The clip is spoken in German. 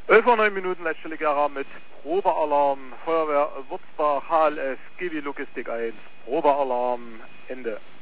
11 Uhr 9 Minuten, letzte Ligera mit Probealarm, Feuerwehr Würzbach, HLS, GW Logistik 1, Probealarm, Ende.